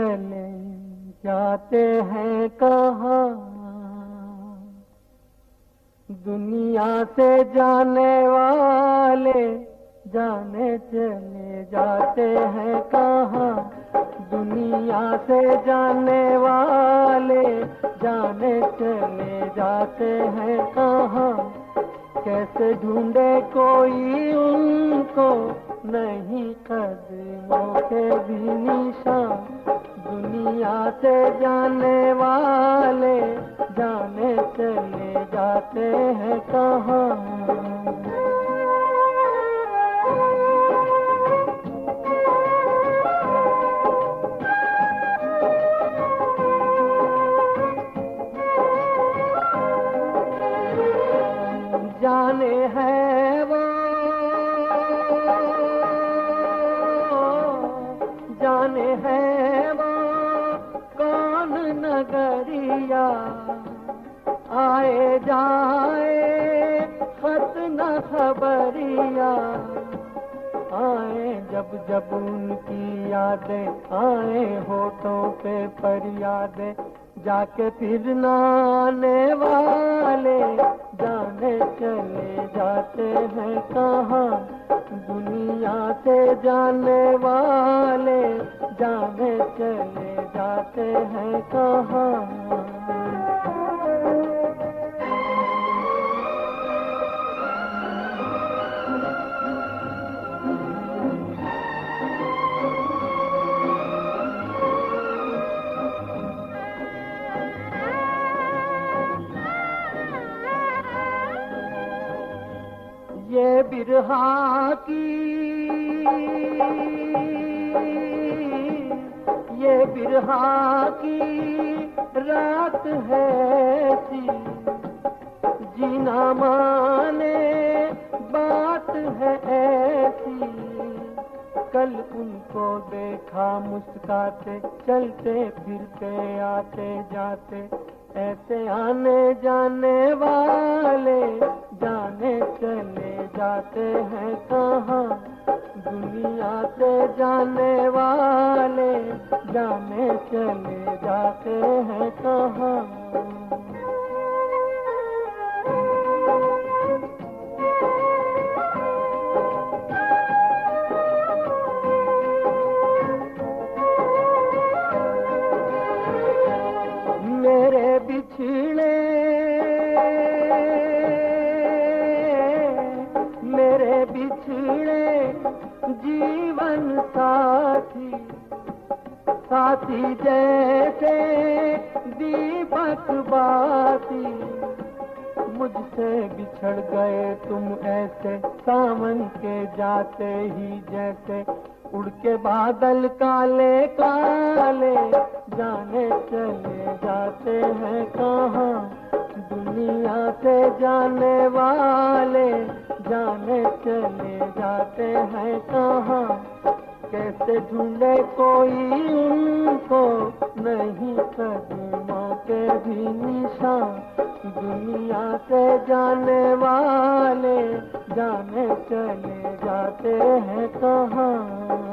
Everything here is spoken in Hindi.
चले जाते हैं कहाँ, दुनिया से जाने वाले जाने चले जाते हैं कहाँ, दुनिया से जाने वाले जाने चले जाते हैं कहाँ। कैसे ढूंढे कोई उनको नहीं कदमों के भी निशान, दुनिया से जाने वाले जाने चले जाते हैं कहाँ। जाने हैं वो जाने हैं वो कौन नगरिया, आए जाए खत न खबरिया, आए जब जब उनकी यादें आए होठों पे फरियादें, जाके फिर न आने वाले जाने चले जाते हैं कहाँ, दुनिया से जाने वाले जाने चले जाते हैं कहाँ। ये बिरहा की ये बिरहा की रात है सी, जीना माने बात है ऐसी, कल उनको देखा मुस्काते चलते फिरते आते जाते, ऐसे आने जाने वाले जाने चले जाते हैं कहाँ, दुनिया से जाने वाले जाने चले जाते हैं कहाँ। मेरे बिछड़े मेरे बिछड़े जीवन साथी, साथी जैसे दीपक बाती, मुझसे बिछड़ गए तुम ऐसे सावन के जाते ही जैसे, उड़ के बादल काले काले जाने चले जाते हैं कहाँ, दुनिया से जाने वाले जाने चले जाते हैं कहाँ। कैसे ढूंढे कोई उनको नहीं कदमों के भी निशान, दुनिया से जाने वाले जाने चले जाते हैं कहाँ।